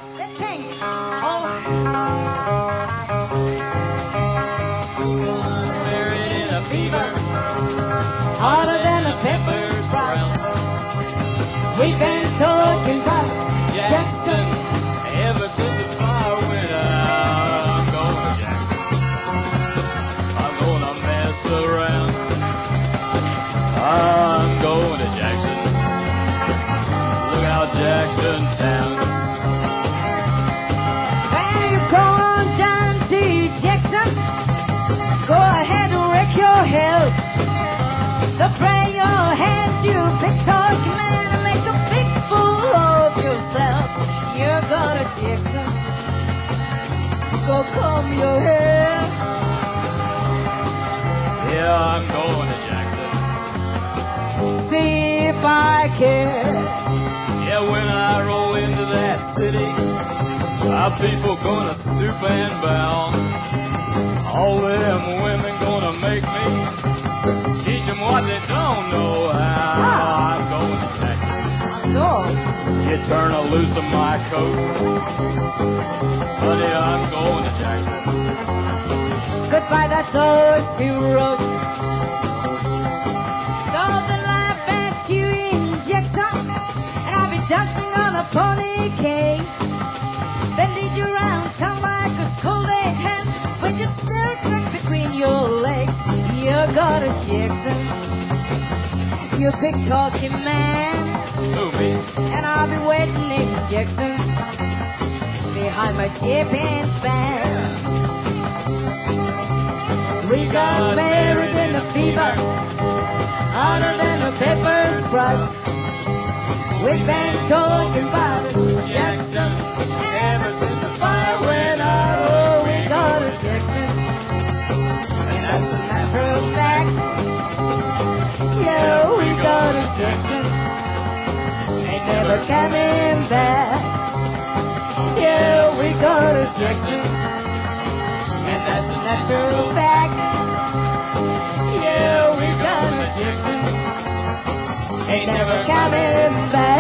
Let's sing. Oh. Married in a fever, Hotter than a pepper sprout. We've been talking about Jackson, ever since the fire went out. I'm going to Jackson. I'm gonna mess around. I'm going to Jackson. Look out, Jackson Town. When you go on down to Jackson, go ahead and wreck your health. Spray your hands, you big talking man, and make a big fool of yourself. You're gonna Jackson, go comb your hair. Yeah, I'm going to Jackson. See if I care. Yeah, when I roll into that city, our people gonna stoop and bow. All them women gonna make me teach them what they don't know how. I'm going to Jackson. No. You turn loose of my coat. Honey, I'm going to Jackson. Goodbye, that's all she wrote. All the life at you in Jackson, and I'll be dancing on a pony cane. Then lead you around town like a Kool-Aid hen, with your still crack between your legs. You're gonna Jackson, you big talking man. Who, me? And I'll be waiting in Jackson, behind my tipping fan. We got married in a fever, hotter than a pepper sprout. We've been talking about it, Jackson, ever since the fire went out. Oh, we got a Jackson, and that's a natural fact. Yeah, we got a Jackson, ain't never coming back. Yeah, we got a Jackson, and that's a natural fact. Yeah, we got a Jackson, ain't never coming back.